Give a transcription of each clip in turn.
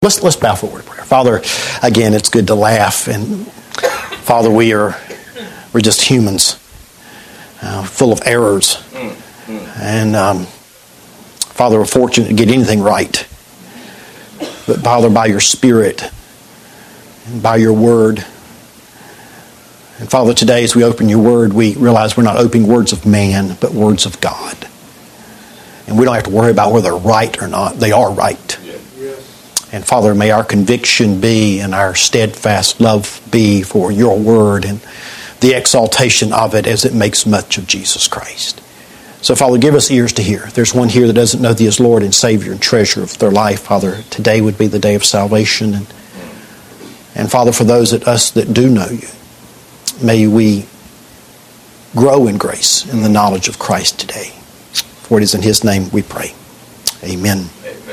Let's bow for a word of prayer. Father, again, it's good to laugh, and Father, we're just humans, full of errors, and Father, we're fortunate to get anything right. But Father, by your Spirit and by your Word, and Father, today as we open your Word, we realize we're not opening words of man, but words of God. And we don't have to worry about whether they're right or not. They are right. And Father, may our conviction be and our steadfast love be for your word and the exaltation of it as it makes much of Jesus Christ. So Father, give us ears to hear. If there's one here that doesn't know thee as Lord and Savior and treasure of their life, Father, today would be the day of salvation. And Father, for those of us that do know you, may we grow in grace in the knowledge of Christ today. For it is in his name we pray. Amen.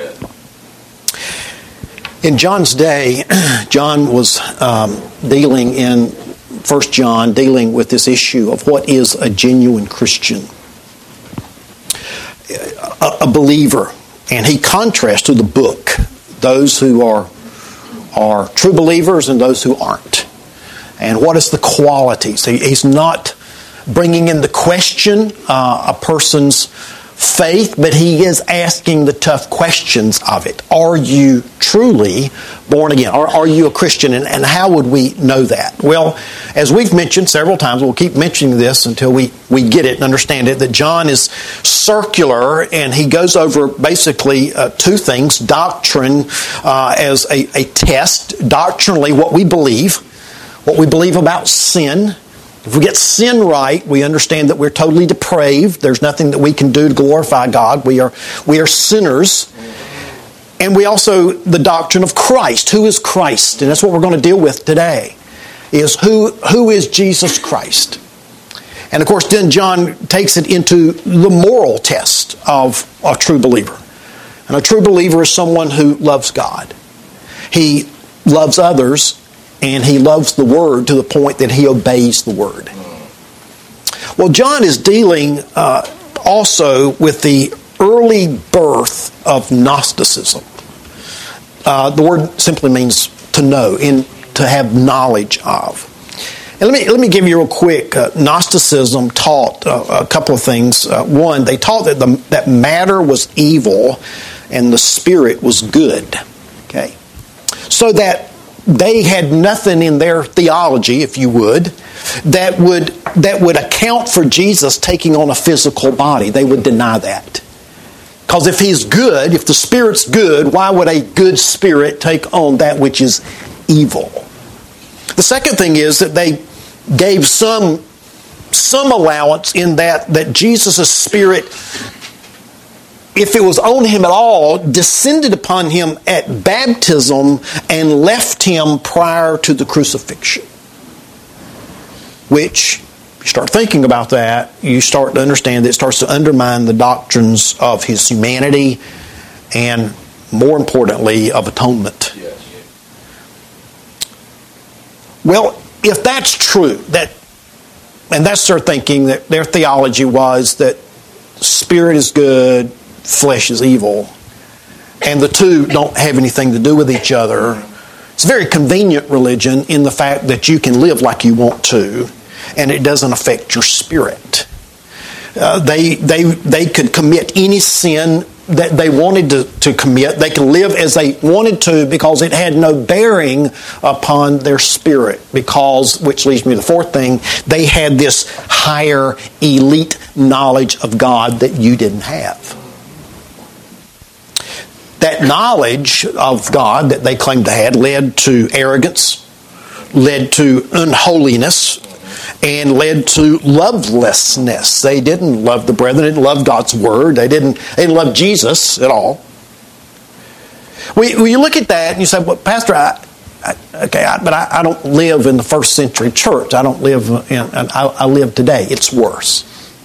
In John's day, John was dealing in 1 John, dealing with this issue of what is a genuine Christian, a believer. And he contrasts to the book those who are true believers and those who aren't. And what is the qualities? He's not bringing into question a person's faith, but he is asking the tough questions of it. Are you truly born again? Are you a Christian? And how would we know that? Well, as we've mentioned several times, we'll keep mentioning this until we get it and understand it, that John is circular and he goes over basically two things. Doctrine as a test. Doctrinally, what we believe about sin. If we get sin right, we understand that we're totally depraved. There's nothing that we can do to glorify God. We are sinners. And we also, the doctrine of Christ. Who is Christ? And that's what we're going to deal with today, is who is Jesus Christ? And of course, then John takes it into the moral test of a true believer. And a true believer is someone who loves God. He loves others, and he loves the Word to the point that he obeys the Word. Well, John is dealing also with the early birth of Gnosticism. The word simply means to know, to have knowledge of. And let me give you real quick. Gnosticism taught a couple of things. One, they taught that matter was evil and the spirit was good. Okay, so that they had nothing in their theology, if you would, that would account for Jesus taking on a physical body. They would deny that. Because if he's good, if the Spirit's good, why would a good spirit take on that which is evil? The second thing is that they gave some allowance in that Jesus' Spirit, if it was on him at all, descended upon him at baptism and left him prior to the crucifixion. Which, if you start thinking about that, you start to understand that it starts to undermine the doctrines of his humanity and, more importantly, of atonement. Yes. Well, if that's true, and that's their thinking, that their theology was that spirit is good, flesh is evil, and the two don't have anything to do with each other. It's a very convenient religion in the fact that you can live like you want to, and it doesn't affect your spirit. They could commit any sin that they wanted to commit. They could live as they wanted to because it had no bearing upon their spirit. Because, which leads me to the fourth thing, they had this higher elite knowledge of God that you didn't have. That knowledge of God that they claimed to have led to arrogance, led to unholiness, and led to lovelessness. They didn't love the brethren, they didn't love God's Word, they didn't love Jesus at all. When you look at that and you say, well, Pastor, I don't live in the first century church. I don't live I live today. It's worse.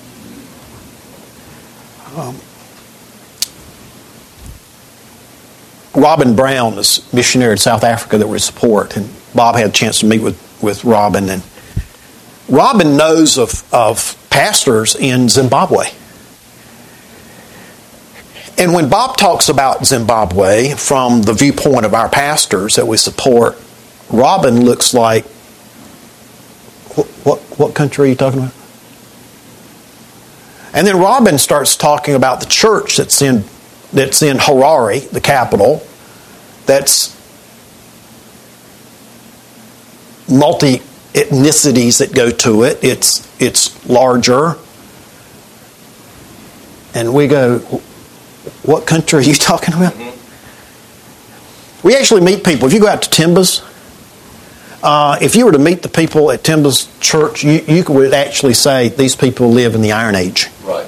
Robin Brown is a missionary in South Africa that we support, and Bob had a chance to meet with Robin, and Robin knows of pastors in Zimbabwe And when Bob talks about Zimbabwe from the viewpoint of our pastors that we support, Robin looks like, what country are you talking about? And then Robin starts talking about the church that's in Harare, the capital, that's multi-ethnicities that go to it. It's larger. And we go, what country are you talking about? Mm-hmm. We actually meet people. If you go out to Timba's, if you were to meet the people at Timba's church, you would actually say these people live in the Iron Age. Right.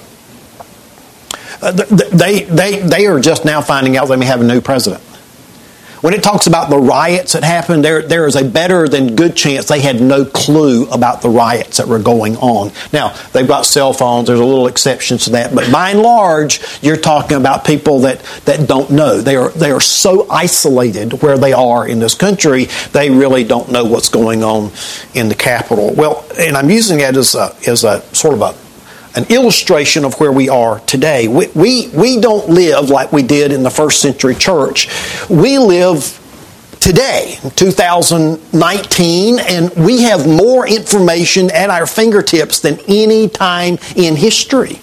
They are just now finding out they may have a new president. When it talks about the riots that happened, there is a better than good chance they had no clue about the riots that were going on. Now, they've got cell phones. There's a little exceptions to that. But by and large, you're talking about people that don't know. They are so isolated where they are in this country, they really don't know what's going on in the capital. Well, and I'm using that as a sort of an illustration of where we are today. We don't live like we did in the first century church. We live today, 2019, and we have more information at our fingertips than any time in history.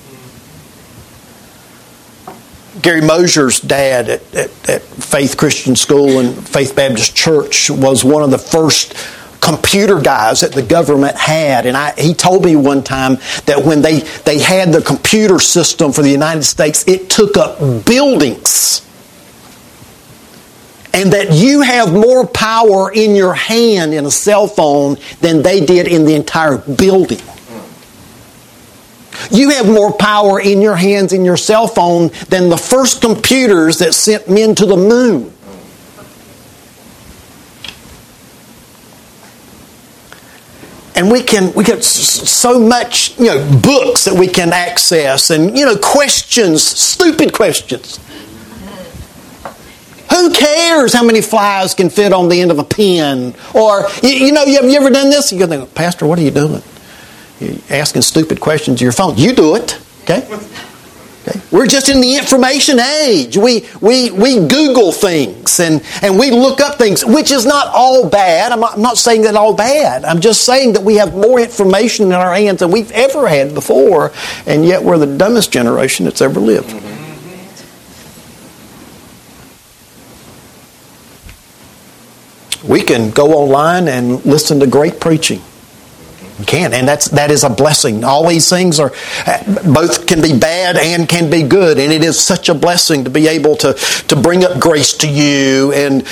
Gary Mosier's dad at Faith Christian School and Faith Baptist Church was one of the first computer guys that the government had, and he told me one time that when they had the computer system for the United States, it took up buildings, and that you have more power in your hand in a cell phone than they did in the entire building. You have more power in your hands in your cell phone than the first computers that sent men to the moon. And we get so much, books that we can access, and questions, stupid questions. Who cares how many flies can fit on the end of a pen? Or have you ever done this? You go, Pastor, what are you doing? You're asking stupid questions to your phone. You do it, okay? We're just in the information age. We Google things and we look up things, which is not all bad. I'm not saying that all bad. I'm just saying that we have more information in our hands than we've ever had before, and yet we're the dumbest generation that's ever lived. We can go online and listen to great preaching. You can, and that is a blessing. All these things are both can be bad and can be good, and it is such a blessing to be able to bring up grace to you and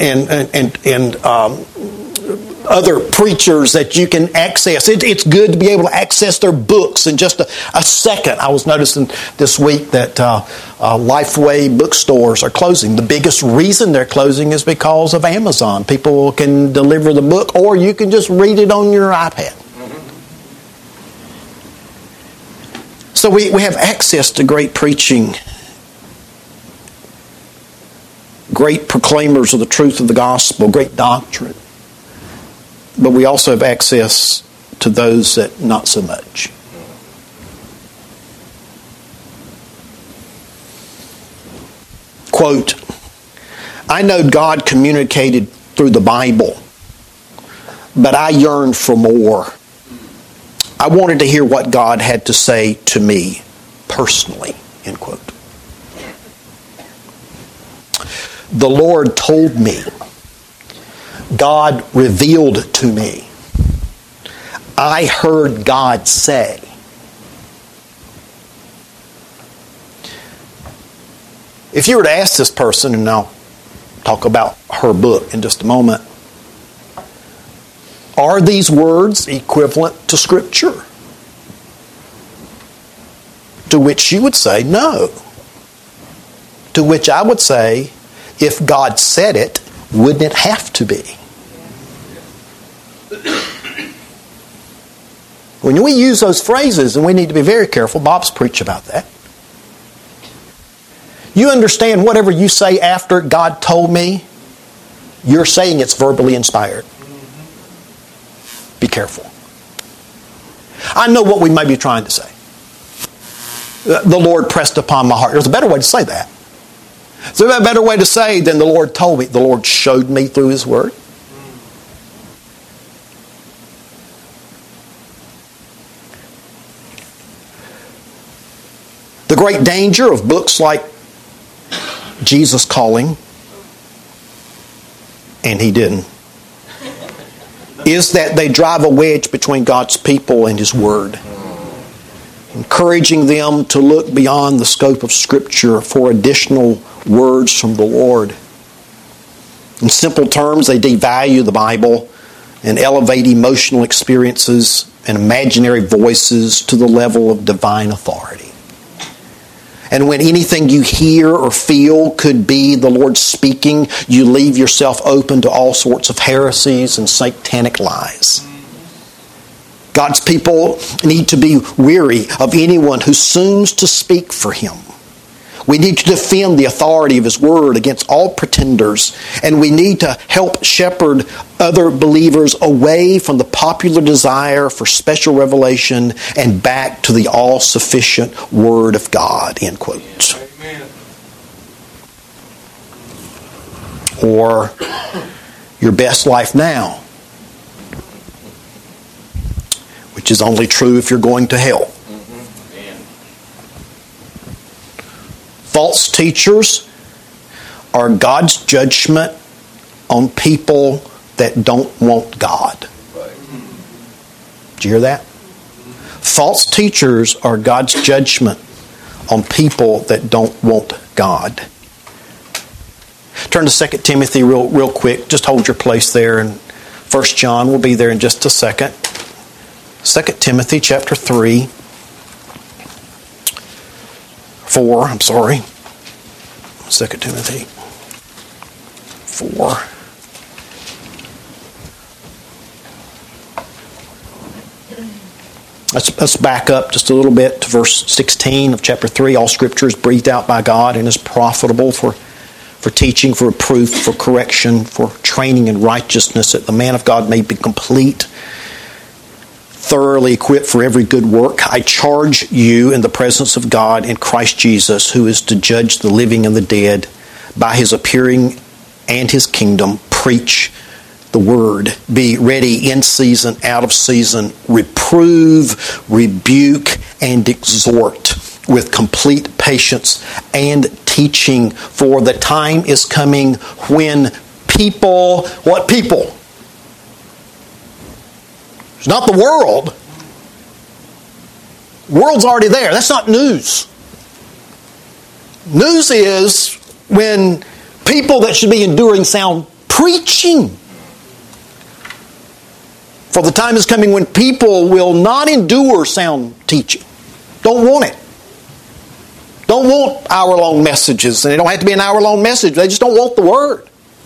other preachers that you can access. It's good to be able to access their books in just a second. I was noticing this week that Lifeway bookstores are closing. The biggest reason they're closing is because of Amazon. People can deliver the book, or you can just read it on your iPad. So we have access to great preaching, great proclaimers of the truth of the gospel, great doctrine. But we also have access to those that not so much. Quote, I know God communicated through the Bible, but I yearned for more. I wanted to hear what God had to say to me personally, end quote. The Lord told me. God revealed to me. I heard God say. If you were to ask this person, and I'll talk about her book in just a moment, are these words equivalent to Scripture? To which she would say, no. To which I would say, if God said it, wouldn't it have to be? When we use those phrases, and we need to be very careful, Bob's preached about that. You understand whatever you say after God told me, you're saying it's verbally inspired. Be careful. I know what we may be trying to say. the Lord pressed upon my heart. There's a better way to say that. There's a better way to say than the Lord told me. The Lord showed me through His Word. The great danger of books like Jesus Calling, and He didn't, is that they drive a wedge between God's people and His Word, encouraging them to look beyond the scope of Scripture for additional words from the Lord. In simple terms, they devalue the Bible and elevate emotional experiences and imaginary voices to the level of divine authority. And when anything you hear or feel could be the Lord speaking, you leave yourself open to all sorts of heresies and satanic lies. God's people need to be weary of anyone who seems to speak for Him. We need to defend the authority of His Word against all pretenders, and we need to help shepherd other believers away from the popular desire for special revelation and back to the all-sufficient Word of God, end quote. Amen. Or your best life now, which is only true if you're going to hell. False teachers are God's judgment on people that don't want God. Did you hear that? False teachers are God's judgment on people that don't want God. Turn to 2 Timothy real quick. Just hold your place there. And 1 John will be there in just a second. 2 Timothy chapter 3. 2 Timothy 4. Let's back up just a little bit to verse 16 of chapter 3. All Scripture is breathed out by God and is profitable for teaching, for reproof, for correction, for training in righteousness, that the man of God may be complete, thoroughly equipped for every good work. I charge you in the presence of God in Christ Jesus, who is to judge the living and the dead by His appearing and His kingdom. Preach the word. Be ready in season, out of season. Reprove, rebuke, and exhort with complete patience and teaching. For the time is coming when people, what people? It's not the world. The world's already there. That's not news. News is when people that should be enduring sound preaching. For the time is coming when people will not endure sound teaching. Don't want it. Don't want hour-long messages. And they don't have to be an hour-long message. They just don't want the Word.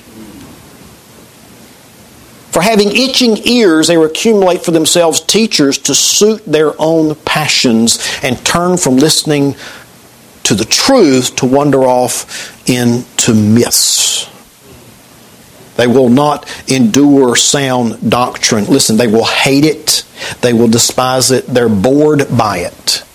For having itching ears, they will accumulate for themselves teachers to suit their own passions and turn from listening to the truth to wander off into myths. They will not endure sound doctrine. Listen, they will hate it. They will despise it. They're bored by it.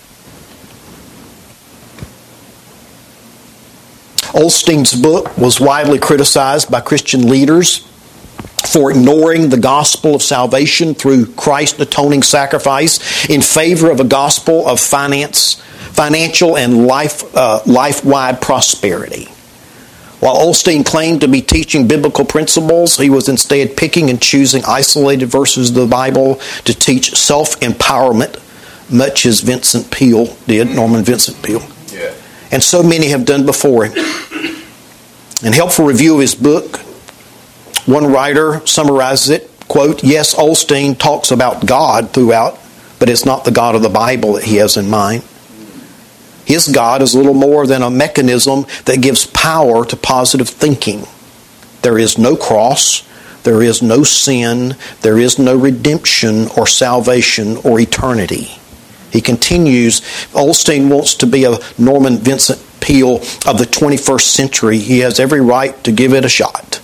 Osteen's book was widely criticized by Christian leaders for ignoring the gospel of salvation through Christ's atoning sacrifice in favor of a gospel of financial and life-wide prosperity. While Osteen claimed to be teaching biblical principles, he was instead picking and choosing isolated verses of the Bible to teach self-empowerment, much as Vincent Peale did, Norman Vincent Peale. Yeah. And so many have done before him. In helpful review of his book, one writer summarizes it, quote, "Yes, Osteen talks about God throughout, but it's not the God of the Bible that he has in mind. His God is little more than a mechanism that gives power to positive thinking. There is no cross, there is no sin, there is no redemption or salvation or eternity." He continues, Osteen wants to be a Norman Vincent Peale of the 21st century. He has every right to give it a shot.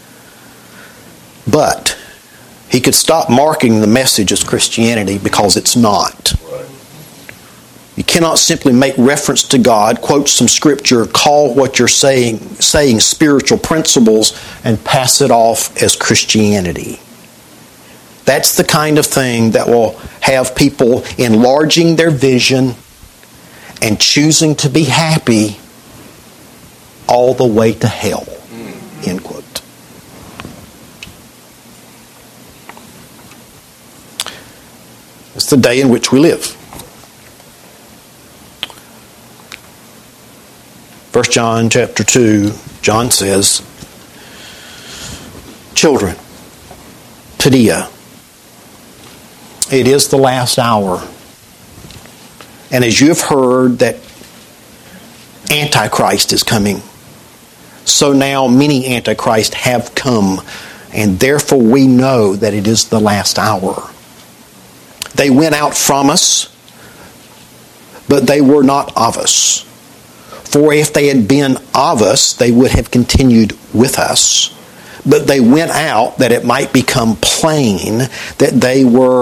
But he could stop marking the message as Christianity because it's not. You cannot simply make reference to God, quote some scripture, call what you're saying spiritual principles, and pass it off as Christianity. That's the kind of thing that will have people enlarging their vision and choosing to be happy all the way to hell. End quote. It's the day in which we live. 1 John chapter 2, John says, children, Pedia, it is the last hour. And as you have heard that Antichrist is coming, so now many Antichrists have come, and therefore we know that it is the last hour. They went out from us, but they were not of us. For if they had been of us, they would have continued with us. But they went out that it might become plain that they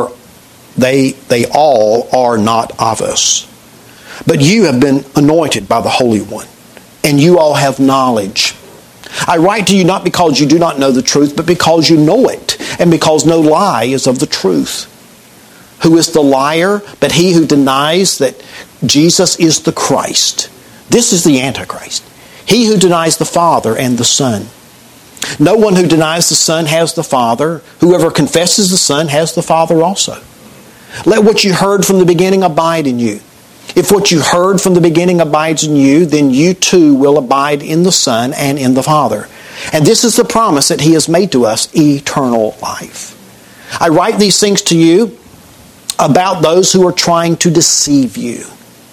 all are not of us. But you have been anointed by the Holy One, and you all have knowledge. I write to you not because you do not know the truth, but because you know it, and because no lie is of the truth. Who is the liar but he who denies that Jesus is the Christ? This is the Antichrist. He who denies the Father and the Son. No one who denies the Son has the Father. Whoever confesses the Son has the Father also. Let what you heard from the beginning abide in you. If what you heard from the beginning abides in you, then you too will abide in the Son and in the Father. And this is the promise that He has made to us, eternal life. I write these things to you about those who are trying to deceive you.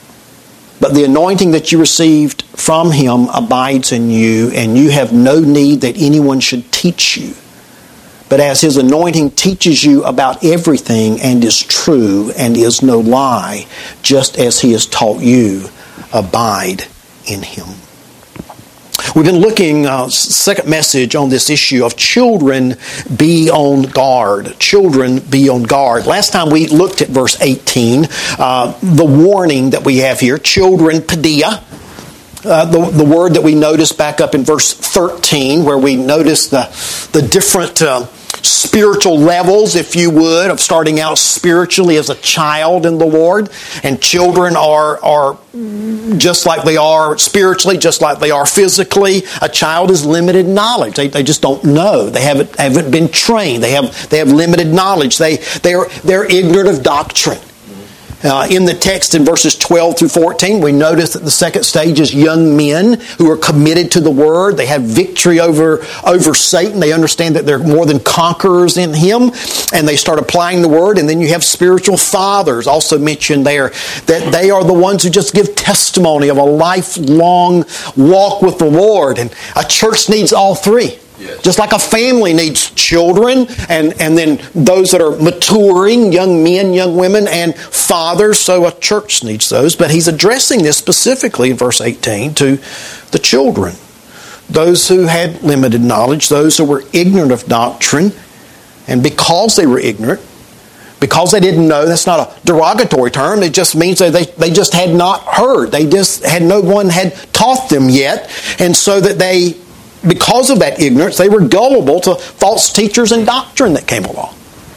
But the anointing that you received from Him abides in you, and you have no need that anyone should teach you. But as His anointing teaches you about everything and is true and is no lie, just as He has taught you, abide in Him. We've been looking, second message on this issue of children be on guard. Children be on guard. Last time we looked at verse 18, the warning that we have here, children, Pedia. The word that we noticed back up in verse 13, where we noticed the different spiritual levels, if you would, of starting out spiritually as a child in the Lord. And children are just like they are spiritually, just like they are physically. A child is limited knowledge. They just don't know. They haven't been trained. They have limited knowledge. They're ignorant of doctrine. In the text in verses 12 through 14, we notice that the second stage is young men who are committed to the Word. They have victory over Satan. They understand that they're more than conquerors in Him, and they start applying the Word. And then you have spiritual fathers also mentioned there, that they are the ones who just give testimony of a lifelong walk with the Lord. And a church needs all three. Yes. Just like a family needs children and then those that are maturing, young men, young women, and fathers, so a church needs those. But he's addressing this specifically in verse 18 to the children. Those who had limited knowledge, those who were ignorant of doctrine, and because they were ignorant, because they didn't know, that's not a derogatory term, it just means that they just had not heard. They just had, no one had taught them yet, and so that because of that ignorance, they were gullible to false teachers and doctrine that came along.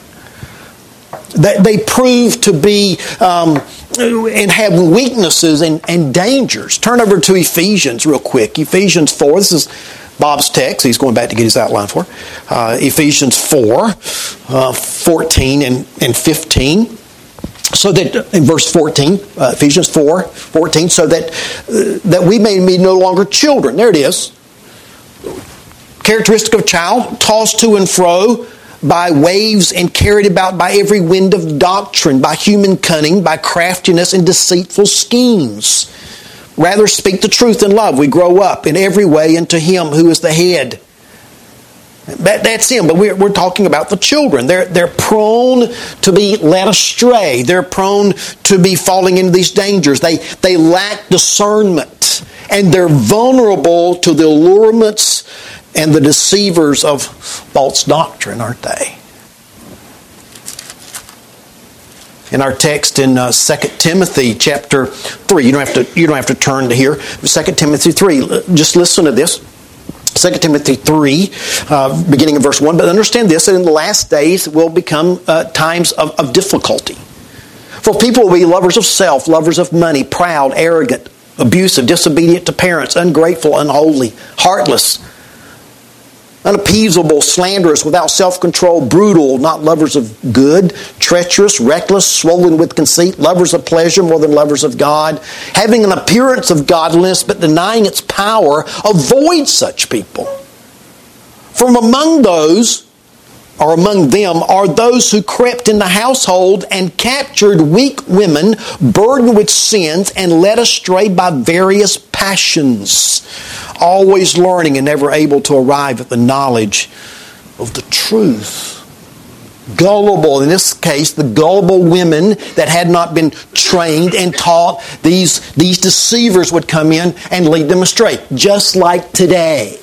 They proved to be and have weaknesses and dangers. Turn over to Ephesians real quick. Ephesians 4. This is Bob's text. He's going back to get his outline for. Ephesians 4, 14 and 15. So that, in verse 14, Ephesians 4, 14, so that we may be no longer children. There it is. Characteristic of a child, tossed to and fro by waves and carried about by every wind of doctrine, by human cunning, by craftiness and deceitful schemes. Rather speak the truth in love. We grow up in every way into Him who is the head. That's Him, but we're talking about the children. They're prone to be led astray. They're prone to be falling into these dangers. They lack discernment, and they're vulnerable to the allurements and the deceivers of false doctrine, aren't they? in our text in 2 Timothy chapter 3. You don't have to turn to here. 2 Timothy 3. Just listen to this. 2 Timothy 3, beginning in verse 1. But understand this, that in the last days will become times of difficulty. For people will be lovers of self, lovers of money, proud, arrogant, abusive, disobedient to parents, ungrateful, unholy, heartless, unappeasable, slanderous, without self-control, brutal, not lovers of good, treacherous, reckless, swollen with conceit, lovers of pleasure more than lovers of God, having an appearance of godliness but denying its power. Avoid such people. From among them are those who crept in the household and captured weak women burdened with sins and led astray by various passions, always learning and never able to arrive at the knowledge of the truth. Gullible, in this case, the gullible women that had not been trained and taught, these deceivers would come in and lead them astray, just like today.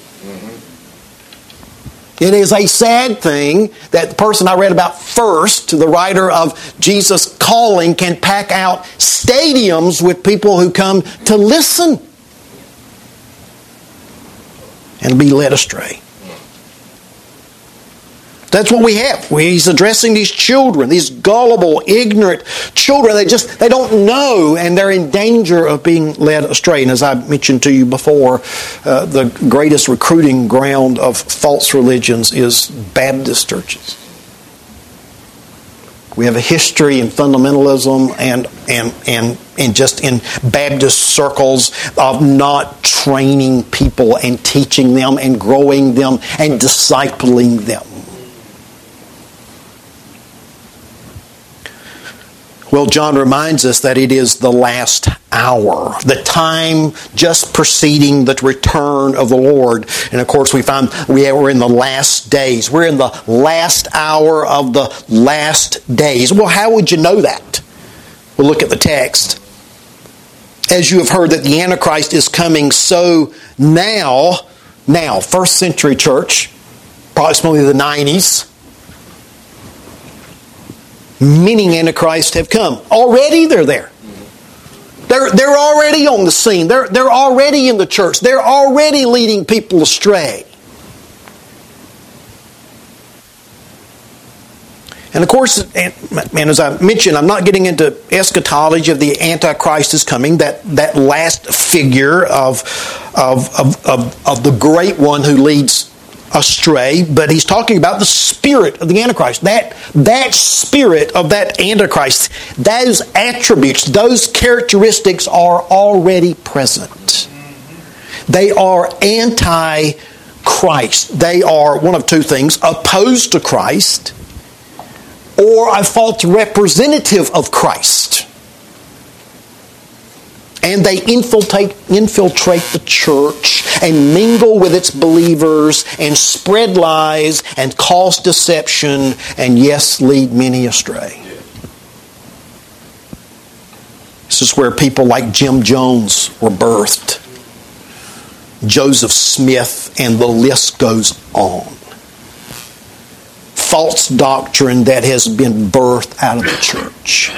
It is a sad thing that the person I read about first, the writer of Jesus Calling, can pack out stadiums with people who come to listen and be led astray. That's what we have. He's addressing these children, these gullible, ignorant children. They don't know, and they're in danger of being led astray. And as I mentioned to you before, the greatest recruiting ground of false religions is Baptist churches. We have a history in fundamentalism and just in Baptist circles of not training people and teaching them and growing them and discipling them. Well, John reminds us that it is the last hour, the time just preceding the return of the Lord. And of course, we find we're in the last days. We're in the last hour of the last days. Well, how would you know that? Well, look at the text. As you have heard that the Antichrist is coming, so now, first century church, approximately the 90s, many antichrists have come. Already they're there. They're already on the scene. They're already in the church. They're already leading people astray. And of course, and as I mentioned, I'm not getting into eschatology of the Antichrist is coming, that last figure of the great one who leads astray, but he's talking about the spirit of the Antichrist. That spirit of that Antichrist, those attributes, those characteristics are already present. They are anti-Christ. They are one of two things: opposed to Christ, or a false representative of Christ. And they infiltrate the church and mingle with its believers and spread lies and cause deception and, yes, lead many astray. This is where people like Jim Jones were birthed, Joseph Smith, and the list goes on. False doctrine that has been birthed out of the church.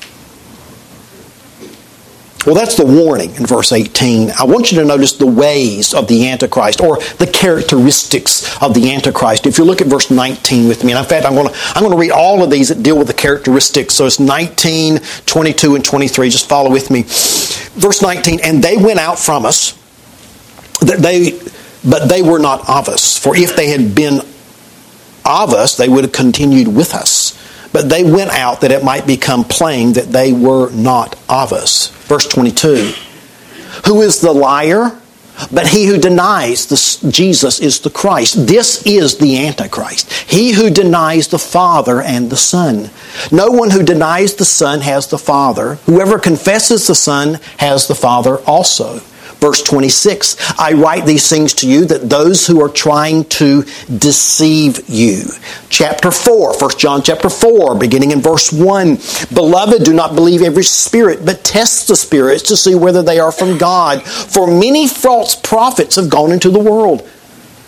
Well, that's the warning in verse 18. I want you to notice the ways of the Antichrist, or the characteristics of the Antichrist. If you look at verse 19 with me, and in fact, I'm going to read all of these that deal with the characteristics. So it's 19, 22, and 23. Just follow with me. Verse 19, and they went out from us, but they were not of us. For if they had been of us, they would have continued with us. But they went out that it might become plain that they were not of us. Verse 22. Who is the liar? But he who denies Jesus is the Christ. This is the Antichrist. He who denies the Father and the Son. No one who denies the Son has the Father. Whoever confesses the Son has the Father also. Verse 26, I write these things to you that those who are trying to deceive you. Chapter 4, 1 John chapter 4, beginning in verse 1. Beloved, do not believe every spirit, but test the spirits to see whether they are from God. For many false prophets have gone into the world.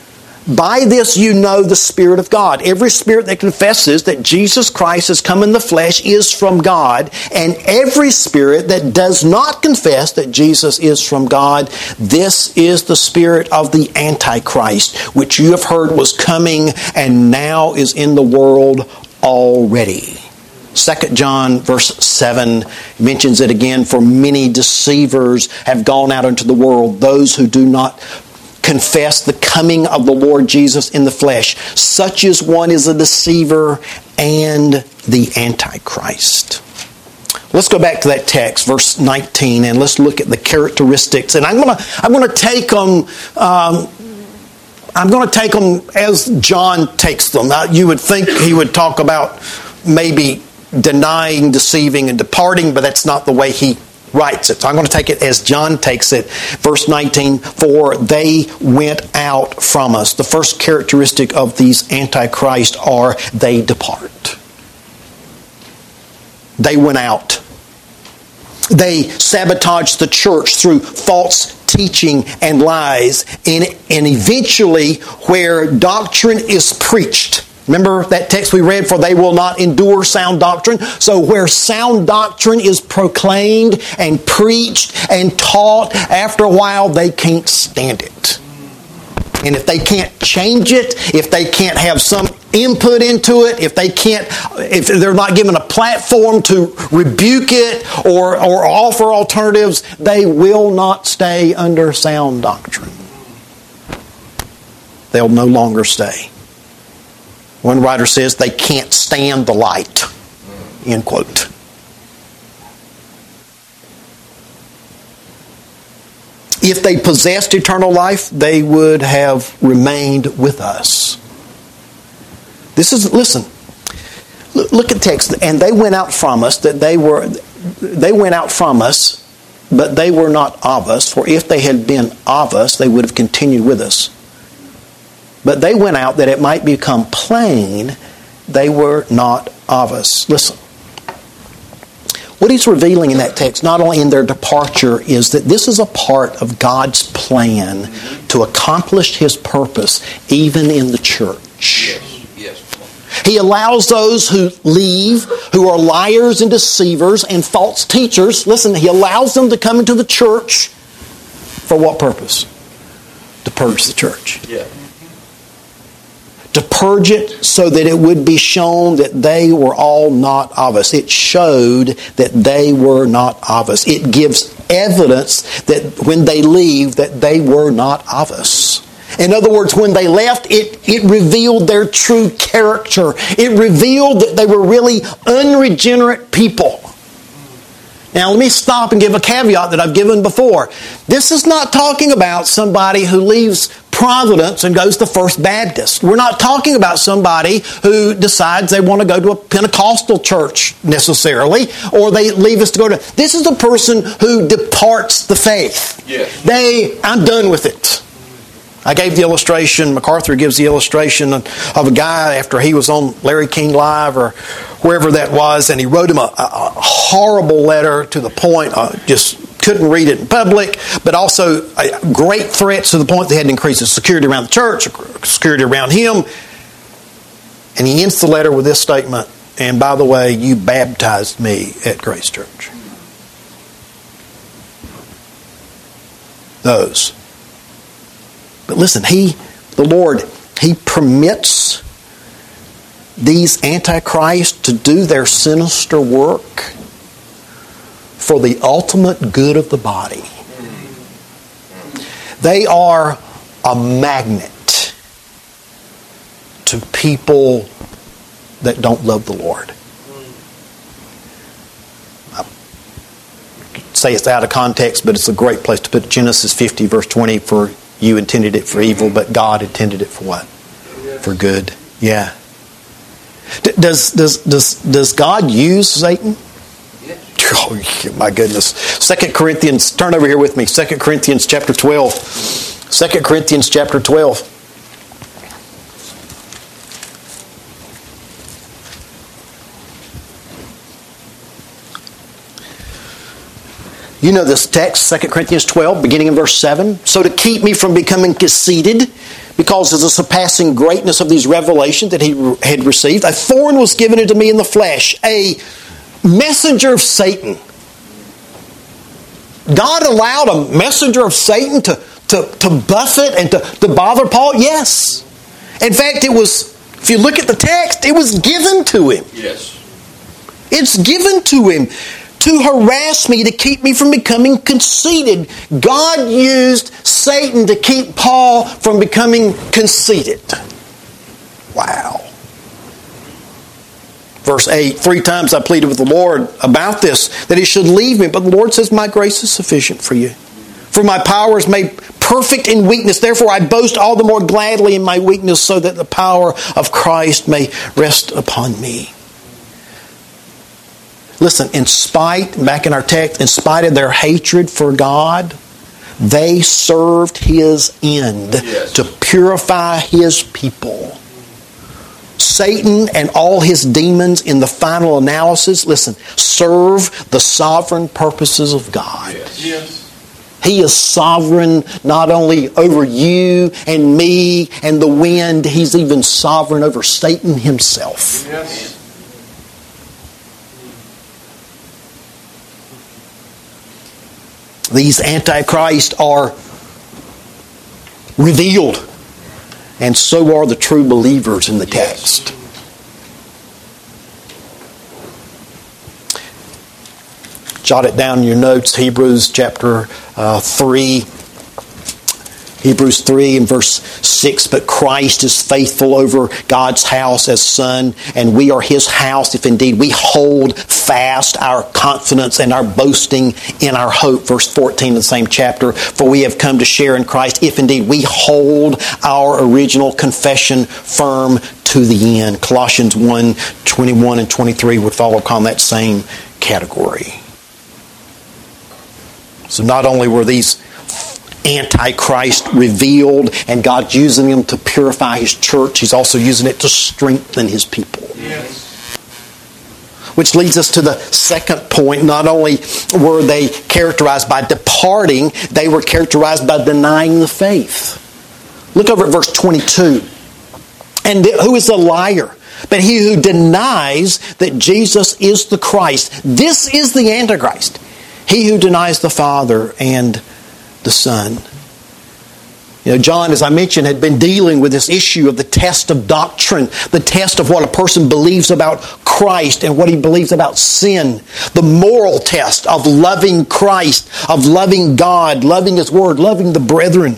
By this you know the Spirit of God. Every spirit that confesses that Jesus Christ has come in the flesh is from God, and every spirit that does not confess that Jesus is from God, this is the spirit of the Antichrist, which you have heard was coming and now is in the world already. 2 John verse 7 mentions it again, for many deceivers have gone out into the world, those who do not confess the coming of the Lord Jesus in the flesh. Such as one is a deceiver and the Antichrist. Let's go back to that text, verse 19, and let's look at the characteristics. And I'm going to take them. I'm going to take them as John takes them. Now, you would think he would talk about maybe denying, deceiving, and departing, but that's not the way he writes it. So I'm going to take it as John takes it. Verse 19, for they went out from us. The first characteristic of these Antichrist are they depart. They went out. They sabotaged the church through false teaching and lies. And eventually, where doctrine is preached, remember that text we read, for they will not endure sound doctrine. So where sound doctrine is proclaimed and preached and taught, after a while they can't stand it. And if they can't change it, if they can't have some input into it, if they're not given a platform to rebuke it or offer alternatives, they will not stay under sound doctrine. They'll no longer stay. One writer says they can't stand the light. End quote. If they possessed eternal life, they would have remained with us. Listen, look at text. And they went out from us, they went out from us, but they were not of us. For if they had been of us, they would have continued with us. But they went out that it might become plain they were not of us. Listen. What he's revealing in that text, not only in their departure, is that this is a part of God's plan to accomplish His purpose even in the church. Yes. He allows those who leave, who are liars and deceivers and false teachers, listen, He allows them to come into the church for what purpose? To purge the church. Yeah. To purge it so that it would be shown that they were all not of us. It showed that they were not of us. It gives evidence that when they leave, that they were not of us. In other words, when they left, it revealed their true character. It revealed that they were really unregenerate people. Now, let me stop and give a caveat that I've given before. This is not talking about somebody who leaves Providence and goes to First Baptist. We're not talking about somebody who decides they want to go to a Pentecostal church necessarily, or they leave us to go to... This is a person who departs the faith. Yes. I'm done with it. I gave the illustration, MacArthur gives the illustration of a guy after he was on Larry King Live or wherever that was, and he wrote him a horrible letter to the point, just couldn't read it in public, but also great threats to the point they had to increase the security around the church, security around him. And he ends the letter with this statement, and by the way, you baptized me at Grace Church. Those. But listen, the Lord, He permits these antichrists to do their sinister work for the ultimate good of the body. They are a magnet to people that don't love the Lord. I say it's out of context, but it's a great place to put Genesis 50, verse 20, for you intended it for evil, but God intended it for what? For good. Yeah. Does God use Satan? Oh, my goodness. 2 Corinthians, turn over here with me. 2 Corinthians chapter 12. 2 Corinthians chapter 12. You know this text, 2 Corinthians 12, beginning in verse 7. So to keep me from becoming conceited, because of the surpassing greatness of these revelations that he had received, a thorn was given unto me in the flesh, a messenger of Satan. God allowed a messenger of Satan to buffet and to bother Paul? Yes. In fact, it was, if you look at the text, it was given to him. Yes. It's given to him to harass me, to keep me from becoming conceited. God used Satan to keep Paul from becoming conceited. Wow. Verse 8, 3 times I pleaded with the Lord about this, that he should leave me. But the Lord says, my grace is sufficient for you. For my power is made perfect in weakness. Therefore I boast all the more gladly in my weakness, so that the power of Christ may rest upon me. Listen, back in our text, in spite of their hatred for God, they served His end to purify His people. Satan and all his demons in the final analysis, listen, serve the sovereign purposes of God. Yes. He is sovereign not only over you and me and the wind, He's even sovereign over Satan himself. Yes. These antichrists are revealed, and so are the true believers in the text. Jot it down in your notes, Hebrews chapter 3. Hebrews 3 and verse 6, but Christ is faithful over God's house as Son, and we are His house if indeed we hold fast our confidence and our boasting in our hope. Verse 14 of the same chapter, for we have come to share in Christ if indeed we hold our original confession firm to the end. Colossians 1, 21 and 23 would fall upon that same category. So not only were these Antichrist revealed and God using them to purify His church, He's also using it to strengthen His people. Yes. Which leads us to the second point. Not only were they characterized by departing, they were characterized by denying the faith. Look over at verse 22. And who is a liar? But he who denies that Jesus is the Christ. This is the Antichrist. He who denies the Father and the Son. You know, John, as I mentioned, had been dealing with this issue of the test of doctrine, the test of what a person believes about Christ and what he believes about sin, the moral test of loving Christ, of loving God, loving His Word, loving the brethren.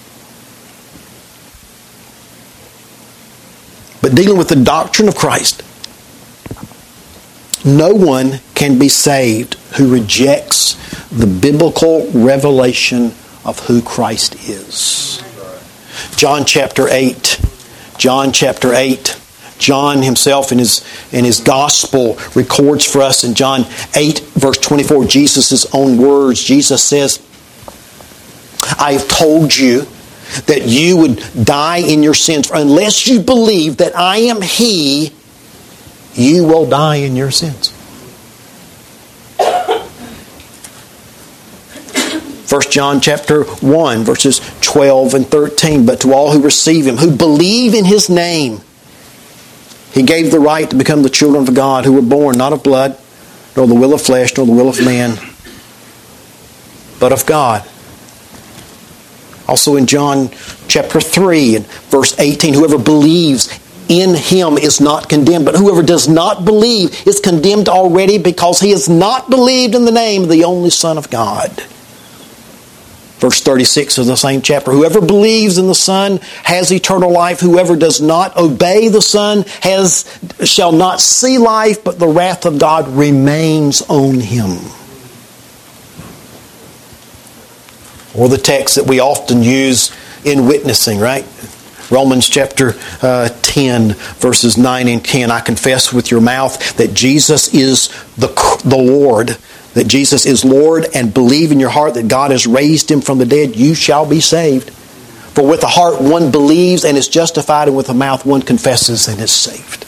But dealing with the doctrine of Christ, no one can be saved who rejects the biblical revelation of who Christ is. John chapter 8. John himself in his gospel records for us in John 8 verse 24, Jesus' own words. Jesus says, I have told you that you would die in your sins. For unless you believe that I am He, you will die in your sins. 1 John chapter 1, verses 12 and 13. But to all who receive Him, who believe in His name, He gave the right to become the children of God, who were born not of blood, nor the will of flesh, nor the will of man, but of God. Also in John chapter 3 and verse 18, whoever believes in Him is not condemned, but whoever does not believe is condemned already, because he has not believed in the name of the only Son of God. Verse 36 of the same chapter, whoever believes in the Son has eternal life. Whoever does not obey the Son shall not see life, but the wrath of God remains on him. Or the text that we often use in witnessing, right? Romans chapter 10, verses 9 and 10. I confess with your mouth that Jesus is the Lord, that Jesus is Lord, and believe in your heart that God has raised Him from the dead, you shall be saved. For with the heart one believes and is justified, and with the mouth one confesses and is saved.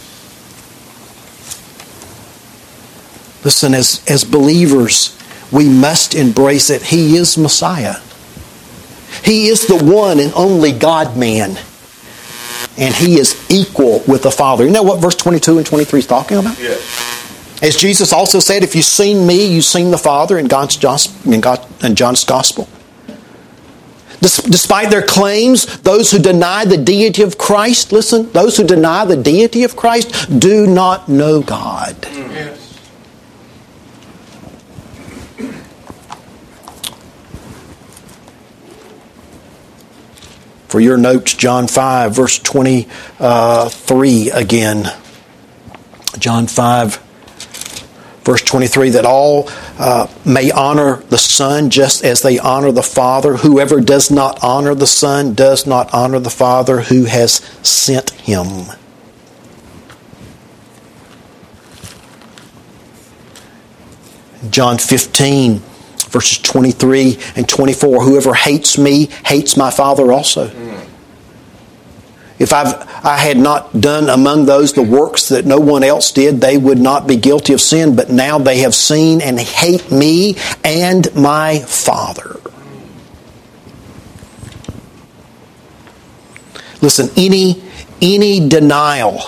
Listen, as believers, we must embrace that He is Messiah. He is the one and only God-man. And He is equal with the Father. You know what verse 22 and 23 is talking about? Yes. As Jesus also said, if you've seen me, you've seen the Father in John's Gospel. Despite their claims, those who deny the deity of Christ, listen, those who deny the deity of Christ do not know God. Yes. For your notes, John 5, verse 23 again. John 5, verse 23, that all may honor the Son just as they honor the Father. Whoever does not honor the Son does not honor the Father who has sent Him. John 15, verses 23 and 24, whoever hates me hates my Father also. If I had not done among those the works that no one else did, they would not be guilty of sin, but now they have seen and hate me and my Father. Listen, any denial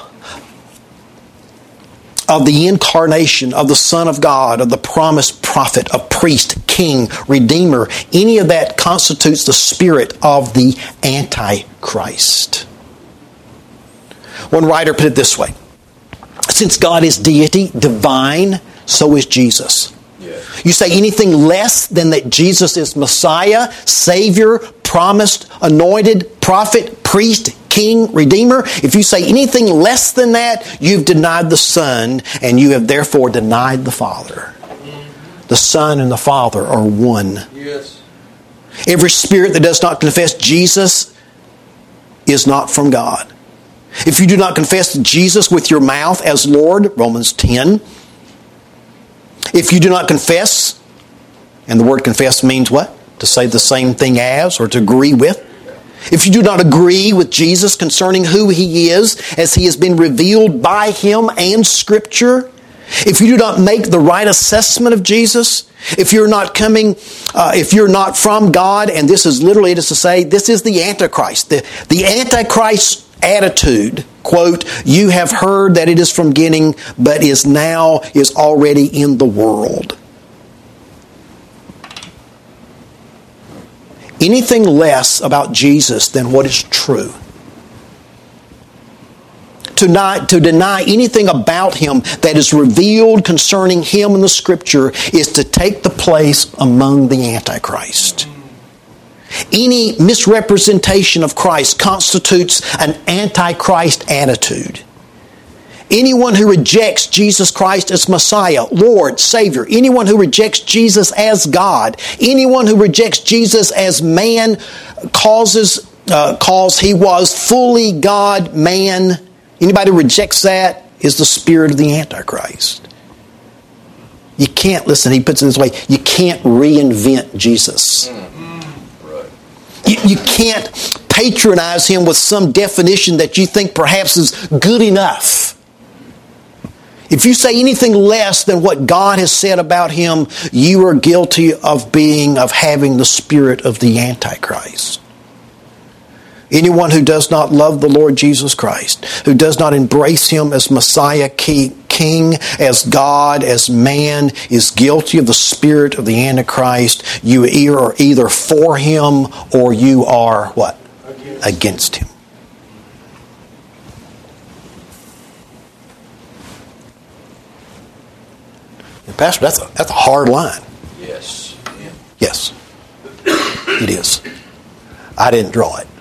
of the incarnation of the Son of God, of the promised prophet, of priest, king, redeemer, any of that constitutes the spirit of the Antichrist. One writer put it this way: since God is deity, divine, so is Jesus. Yes. You say anything less than that Jesus is Messiah, Savior, promised, anointed, prophet, priest, king, redeemer, if you say anything less than that, you've denied the Son, and you have therefore denied the Father. The Son and the Father are one. Yes. Every spirit that does not confess Jesus is not from God. If you do not confess Jesus with your mouth as Lord, Romans 10. If you do not confess, and the word confess means what? To say the same thing as, or to agree with. If you do not agree with Jesus concerning who He is, as He has been revealed by Him and Scripture, if you do not make the right assessment of Jesus, if you're not from God, and this is literally, it is to say, this is the Antichrist. The Antichrist attitude, quote, you have heard that it is from beginning, but is already in the world. Anything less about Jesus than what is true, to deny anything about Him that is revealed concerning Him in the Scripture, is to take the place among the Antichrist. Any misrepresentation of Christ constitutes an Antichrist attitude. Anyone who rejects Jesus Christ as Messiah, Lord, Savior, anyone who rejects Jesus as God, anyone who rejects Jesus as man, cause He was fully God, man, anybody who rejects that is the spirit of the Antichrist. You can't, listen, he puts it this way, you can't reinvent Jesus. You can't patronize Him with some definition that you think perhaps is good enough. If you say anything less than what God has said about Him, you are guilty of having the spirit of the Antichrist. Anyone who does not love the Lord Jesus Christ, who does not embrace Him as Messiah, King, as God, as man, is guilty of the spirit of the Antichrist. You are either for Him or you are what? Against Him. And Pastor, that's a hard line. Yes. Yeah. Yes. It is. I didn't draw it.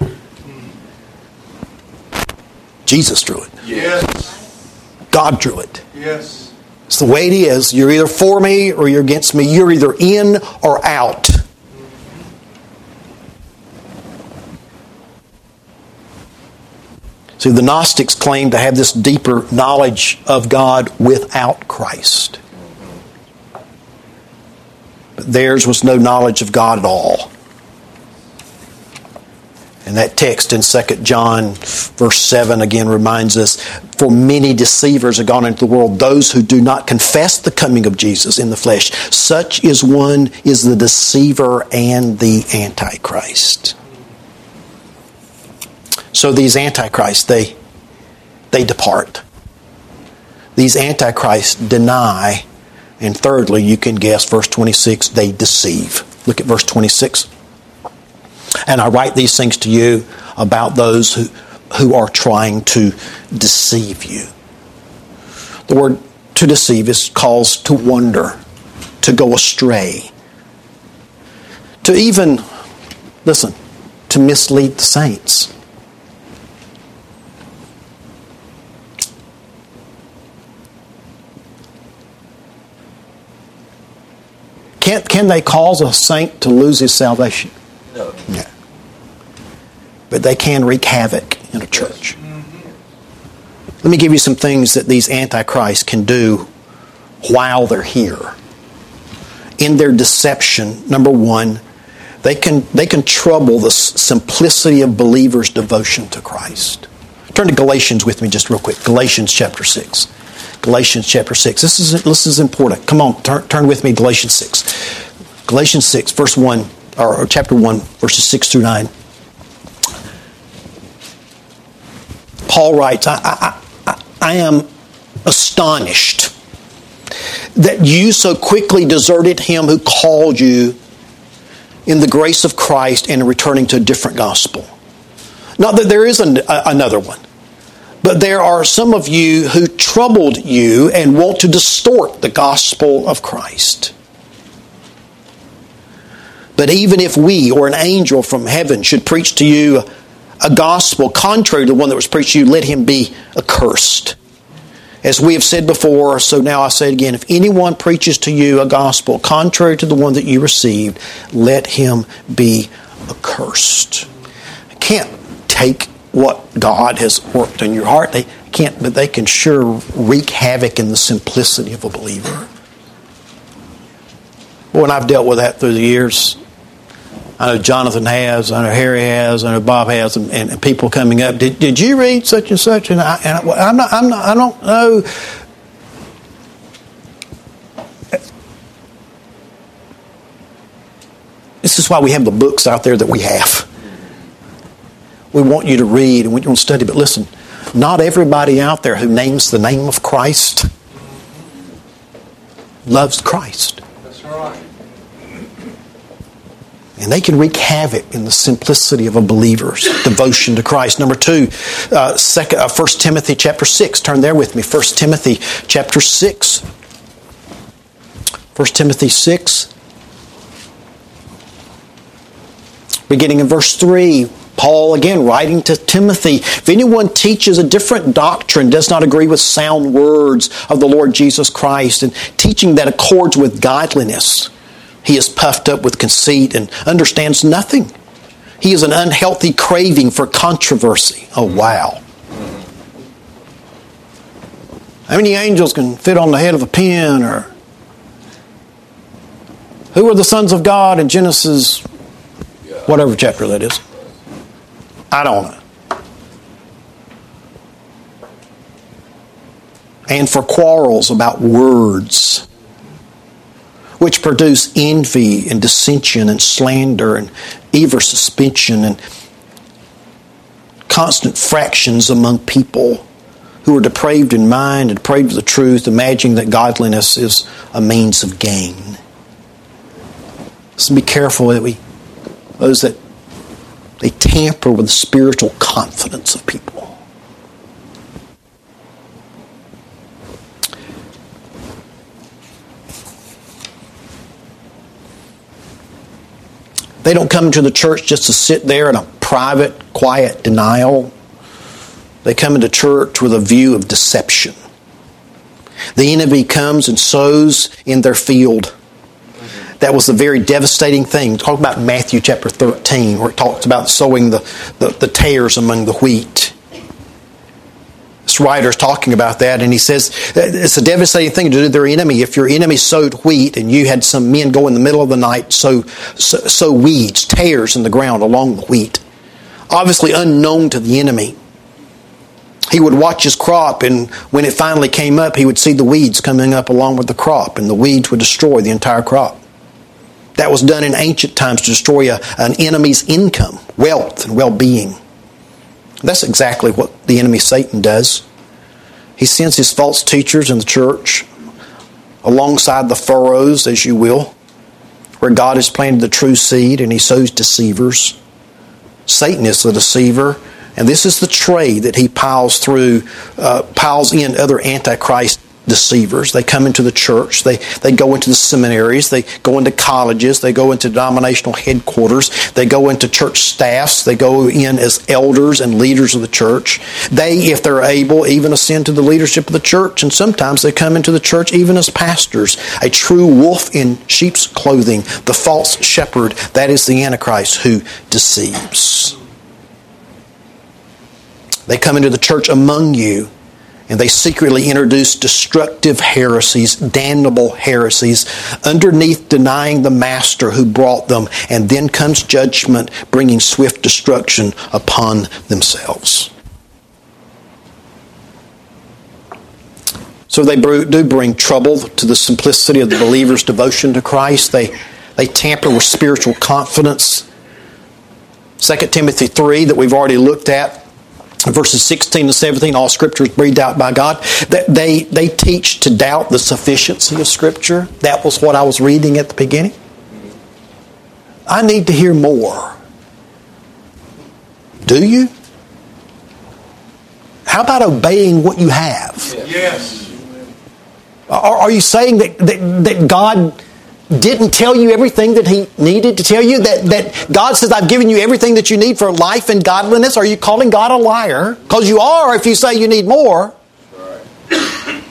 Jesus drew it. Yes. God drew it. Yes. It's the way it is. You're either for me or you're against me. You're either in or out. See, the Gnostics claim to have this deeper knowledge of God without Christ. But theirs was no knowledge of God at all. And that text in 2 John verse 7 again reminds us, for many deceivers have gone into the world, those who do not confess the coming of Jesus in the flesh. Such is the deceiver and the Antichrist. So these Antichrists, they depart. These Antichrists deny. And thirdly, you can guess, verse 26, they deceive. Look at verse 26. And I write these things to you about those who are trying to deceive you. The word to deceive calls to wander, to go astray, to even, listen, to mislead the saints. Can they cause a saint to lose his salvation? No. No. But they can wreak havoc in a church. Let me give you some things that these antichrists can do while they're here. In their deception, number one, they can trouble the simplicity of believers' devotion to Christ. Turn to Galatians with me just real quick. Galatians chapter 6. Galatians chapter 6. This is important. Come on, turn with me, Galatians 6. Galatians 6, verse 1, or chapter 1, verses 6 through 9. Paul writes, I am astonished that you so quickly deserted him who called you in the grace of Christ and returning to a different gospel. Not that there is another one. But there are some of you who troubled you and want to distort the gospel of Christ. But even if we or an angel from heaven should preach to you a gospel contrary to the one that was preached to you, let him be accursed. As we have said before, so now I say it again, if anyone preaches to you a gospel contrary to the one that you received, let him be accursed. I can't take what God has worked in your heart. They can't, but they can sure wreak havoc in the simplicity of a believer. Boy, and I've dealt with that through the years. I know Jonathan has, I know Harry has, I know Bob has, and people coming up. Did you read such and such? And I don't know. This is why we have the books out there that we have. We want you to read and we want to study, but listen, not everybody out there who names the name of Christ loves Christ. That's right. And they can wreak havoc in the simplicity of a believer's devotion to Christ. Number two, 1 Timothy chapter 6. Turn there with me. 1 Timothy chapter 6. 1 Timothy 6. Beginning in verse 3. Paul, again, writing to Timothy, if anyone teaches a different doctrine, does not agree with sound words of the Lord Jesus Christ, and teaching that accords with godliness, he is puffed up with conceit and understands nothing. He is an unhealthy craving for controversy. Oh, wow. How many angels can fit on the head of a pin? Or who are the sons of God in Genesis, whatever chapter that is? I don't know. And for quarrels about words, which produce envy and dissension and slander and evil suspension and constant fractions among people who are depraved in mind and depraved of the truth, imagining that godliness is a means of gain. So be careful that those that they tamper with the spiritual confidence of people. They don't come to the church just to sit there in a private, quiet denial. They come into church with a view of deception. The enemy comes and sows in their field. That was a very devastating thing. Talk about Matthew chapter 13, where it talks about sowing the tares among the wheat. This writer is talking about that, and he says it's a devastating thing to do to their enemy. If your enemy sowed wheat and you had some men go in the middle of the night, sow weeds, tares in the ground along the wheat, obviously unknown to the enemy. He would watch his crop, and when it finally came up, he would see the weeds coming up along with the crop, and the weeds would destroy the entire crop. That was done in ancient times to destroy an enemy's income, wealth, and well-being. That's exactly what the enemy Satan does. He sends his false teachers in the church alongside the furrows, as you will, where God has planted the true seed, and he sows deceivers. Satan is the deceiver, and this is the trade that he piles in other antichrist deceivers. They come into the church, they go into the seminaries, they go into colleges, they go into denominational headquarters, they go into church staffs, they go in as elders and leaders of the church. They, if they're able, even ascend to the leadership of the church, and sometimes they come into the church even as pastors. A true wolf in sheep's clothing, the false shepherd, that is the Antichrist who deceives. They come into the church among you, and they secretly introduce destructive heresies, damnable heresies, underneath denying the master who brought them, and then comes judgment, bringing swift destruction upon themselves. So they do bring trouble to the simplicity of the believer's devotion to Christ. They tamper with spiritual confidence. 2 Timothy 3 that we've already looked at, verses 16 and 17, all Scripture is breathed out by God. They teach to doubt the sufficiency of Scripture. That was what I was reading at the beginning. I need to hear more. Do you? How about obeying what you have? Yes. Are you saying that God didn't tell you everything that He needed to tell you? That God says, I've given you everything that you need for life and godliness? Are you calling God a liar? Because you are if you say you need more. Right.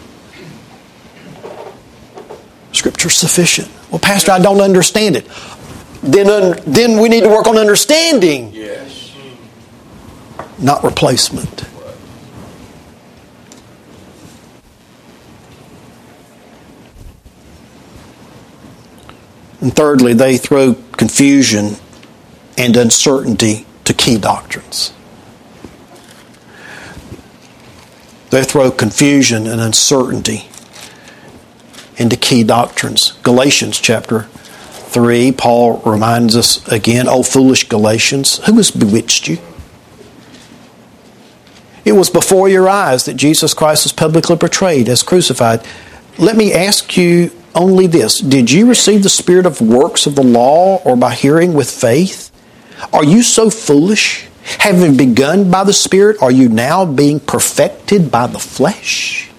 Scripture's sufficient. Well, Pastor, I don't understand it. Then we need to work on understanding. Yes. Not replacement. And thirdly, they throw confusion and uncertainty to key doctrines. They throw confusion and uncertainty into key doctrines. Galatians chapter 3, Paul reminds us again, O foolish Galatians, who has bewitched you? It was before your eyes that Jesus Christ was publicly portrayed as crucified. Let me ask you only this. Did you receive the spirit of works of the law, or by hearing with faith? Are you so foolish? Having begun by the Spirit, are you now being perfected by the flesh?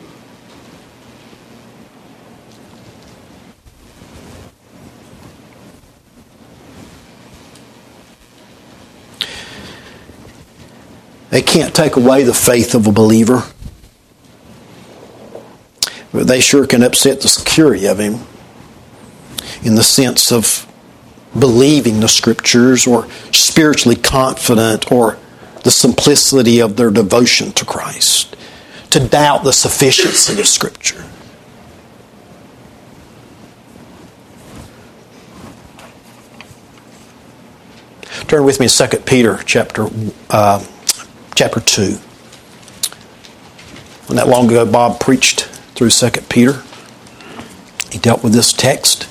They can't take away the faith of a believer. But they sure can upset the security of him in the sense of believing the Scriptures or spiritually confident or the simplicity of their devotion to Christ. To doubt the sufficiency of Scripture. Turn with me to 2 Peter chapter 2. Not long ago, Bob preached through 2 Peter. He dealt with this text.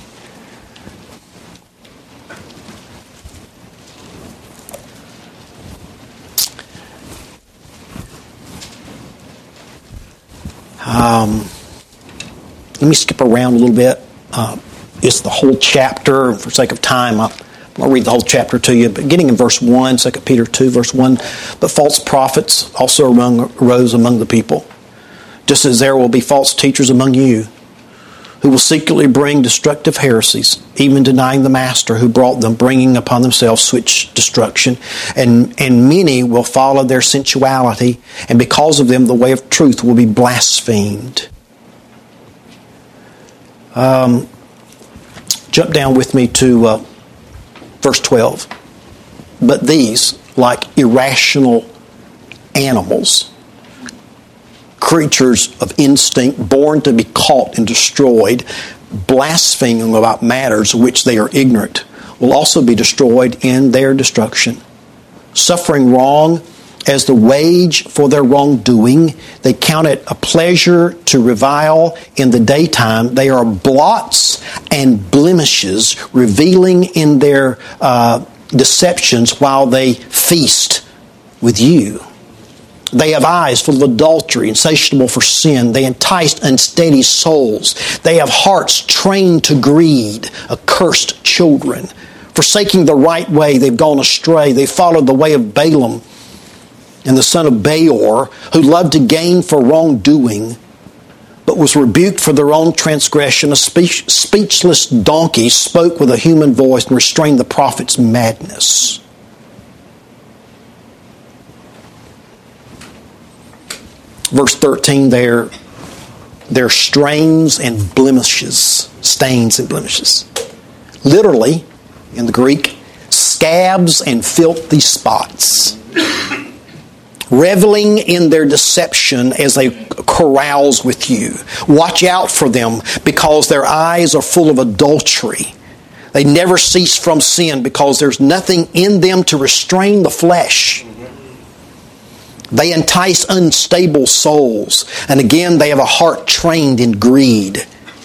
Let me skip around a little bit. It's the whole chapter. For sake of time, I'm going to read the whole chapter to you. Beginning in verse 1, 2 Peter 2, verse 1. But false prophets also arose among the people, just as there will be false teachers among you, who will secretly bring destructive heresies, even denying the master who brought them, bringing upon themselves swift destruction. And many will follow their sensuality, and because of them the way of truth will be blasphemed. Jump down with me to verse 12. But these, like irrational animals, creatures of instinct, born to be caught and destroyed, blaspheming about matters of which they are ignorant, will also be destroyed in their destruction. suffering wrong as the wage for their wrongdoing. They count it a pleasure to revile in the daytime. They are blots and blemishes, revealing in their deceptions while they feast with you. They have eyes full of adultery, insatiable for sin. They entice unsteady souls. They have hearts trained to greed, accursed children. Forsaking the right way, they've gone astray. They followed the way of Balaam and the son of Beor, who loved to gain for wrongdoing, but was rebuked for their own transgression. A speechless donkey spoke with a human voice and restrained the prophet's madness. Verse 13 there, their stains and blemishes. Literally, in the Greek, scabs and filthy spots. Reveling in their deception as they carouse with you. Watch out for them because their eyes are full of adultery. They never cease from sin because there's nothing in them to restrain the flesh. They entice unstable souls. And again, they have a heart trained in greed.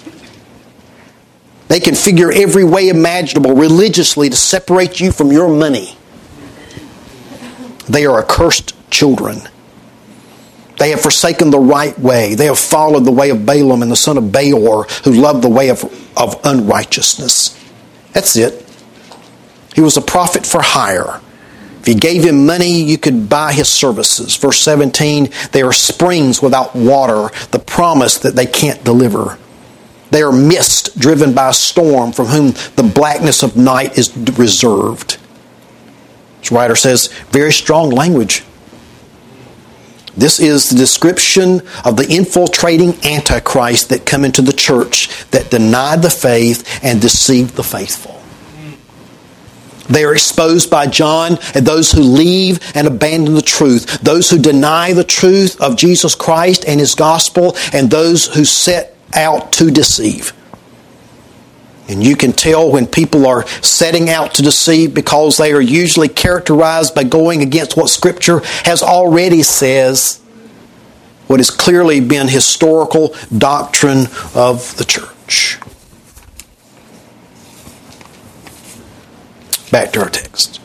They can figure every way imaginable religiously to separate you from your money. They are accursed children. They have forsaken the right way. They have followed the way of Balaam and the son of Beor, who loved the way of unrighteousness. That's it. He was a prophet for hire. If you gave him money, you could buy his services. Verse 17, they are springs without water, the promise that they can't deliver. They are mist driven by a storm from whom the blackness of night is reserved. This writer says, very strong language. This is the description of the infiltrating Antichrist that come into the church that deny the faith and deceive the faithful. They are exposed by John and those who leave and abandon the truth, those who deny the truth of Jesus Christ and His gospel, and those who set out to deceive. And you can tell when people are setting out to deceive because they are usually characterized by going against what Scripture has already says, what has clearly been historical doctrine of the church. Back to our text.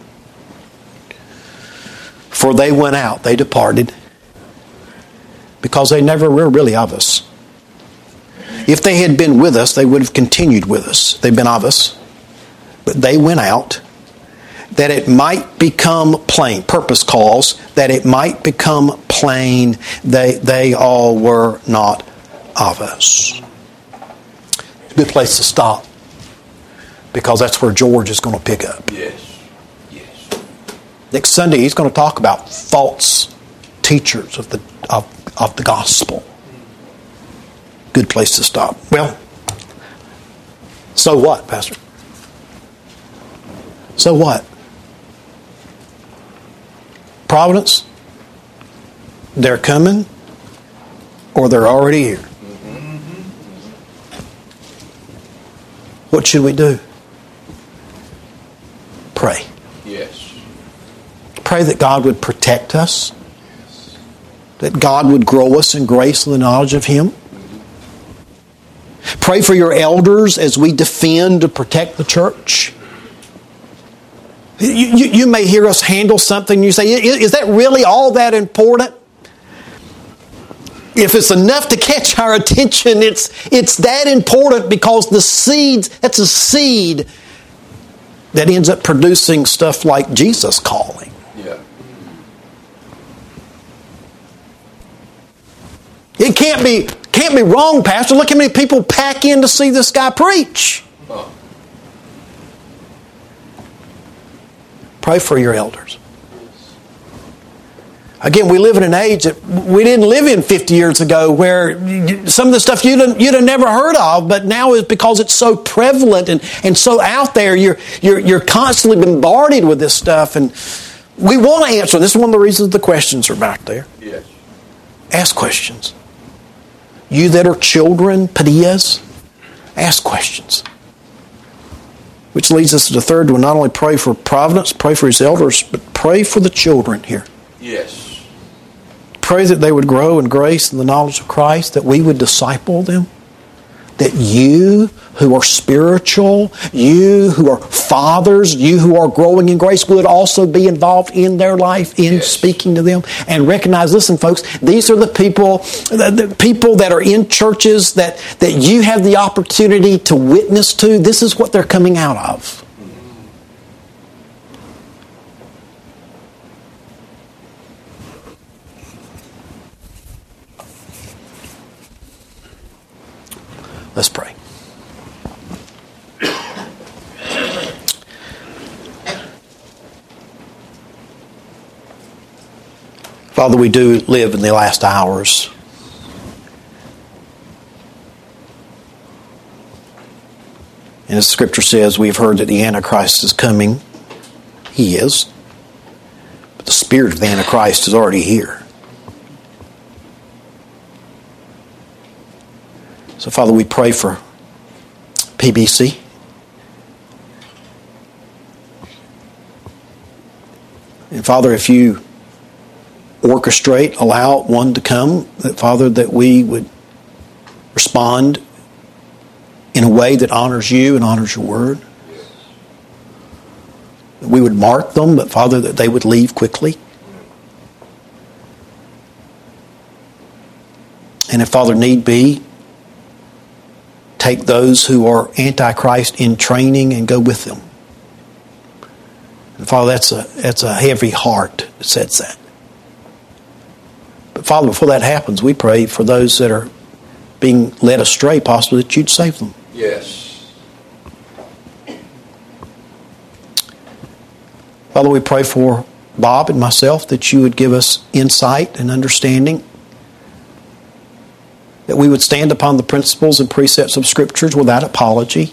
For they went out, they departed, because they never were really of us. If they had been with us, they would have continued with us. They've been of us. But they went out that it might become plain. Purpose calls that it might become plain they all were not of us. It's a good place to stop, because that's where George is going to pick up. Yes. Next Sunday, he's going to talk about false teachers of the gospel. Good place to stop. Well, so what, Pastor? So what? Providence? They're coming, or they're already here. What should we do? Pray. Yes. Pray that God would protect us, that God would grow us in grace and the knowledge of Him. Pray for your elders as we defend to protect the church. You may hear us handle something and you say, is that really all that important? If it's enough to catch our attention, it's that important because that's a seed that ends up producing stuff like Jesus calling. Yeah. It can't be wrong, Pastor. Look how many people pack in to see this guy preach. Oh. Pray for your elders. Again, we live in an age that we didn't live in 50 years ago, where some of the stuff you'd have never heard of, but now is because it's so prevalent and so out there, you're constantly bombarded with this stuff, and we want to answer. This is one of the reasons the questions are back there. Yes. Ask questions. You that are children, padias, ask questions. Which leads us to the third one. Not only pray for Providence, pray for his elders, but pray for the children here. Yes. Pray that they would grow in grace and the knowledge of Christ, that we would disciple them. That you who are spiritual, you who are fathers, you who are growing in grace would also be involved in their life, in speaking to them. And recognize, listen folks, these are the people that are in churches that you have the opportunity to witness to. This is what they're coming out of. Let's pray. Father, we do live in the last hours. And as Scripture says, we've heard that the Antichrist is coming. He is. But the spirit of the Antichrist is already here. So, Father, we pray for PBC. And, Father, if you orchestrate, allow one to come, that, Father, that we would respond in a way that honors you and honors your word. That we would mark them, but, Father, that they would leave quickly. And if, Father, need be, take those who are Antichrist in training and go with them. And Father, that's a heavy heart that says that. But Father, before that happens, we pray for those that are being led astray, possibly, that you'd save them. Yes. Father, we pray for Bob and myself that you would give us insight and understanding, that we would stand upon the principles and precepts of Scriptures without apology.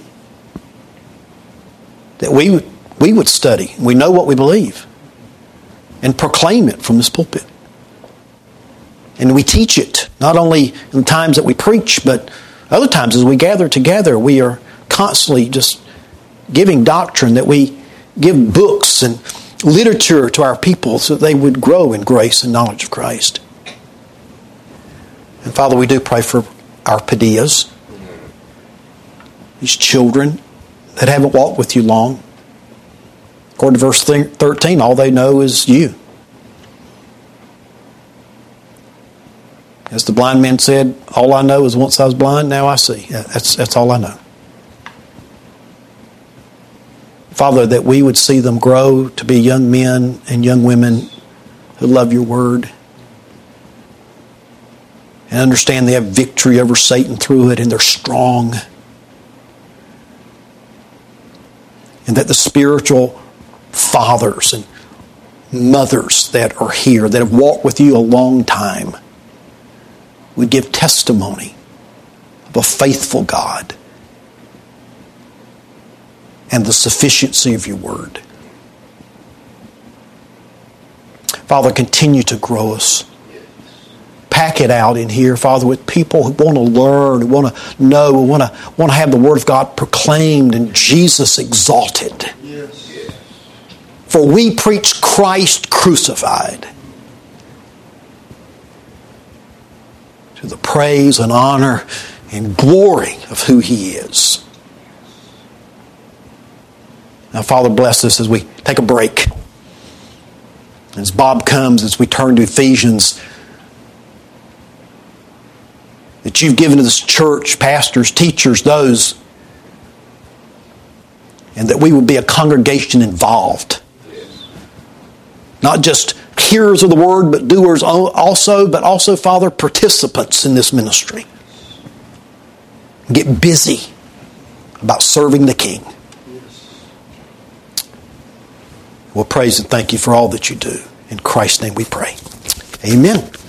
That we would study. We know what we believe. And proclaim it from this pulpit. And we teach it, not only in the times that we preach, but other times as we gather together, we are constantly just giving doctrine, that we give books and literature to our people so that they would grow in grace and knowledge of Christ. And Father, we do pray for our Padias, these children that haven't walked with you long. According to verse 13, all they know is you. As the blind man said, all I know is once I was blind, now I see. That's all I know. Father, that we would see them grow to be young men and young women who love your word, and understand they have victory over Satan through it, and they're strong. And that the spiritual fathers and mothers that are here, that have walked with you a long time, would give testimony of a faithful God and the sufficiency of your word. Father, continue to grow us. Pack it out in here, Father, with people who want to learn, who want to know, who want to have the Word of God proclaimed and Jesus exalted. Yes. For we preach Christ crucified, to the praise and honor and glory of who He is. Now, Father, bless us as we take a break. As Bob comes, as we turn to Ephesians, that you've given to this church, pastors, teachers, those, and that we would be a congregation involved. Not just hearers of the word, but doers also, but also, Father, participants in this ministry. Get busy about serving the King. We'll praise and thank you for all that you do. In Christ's name we pray. Amen.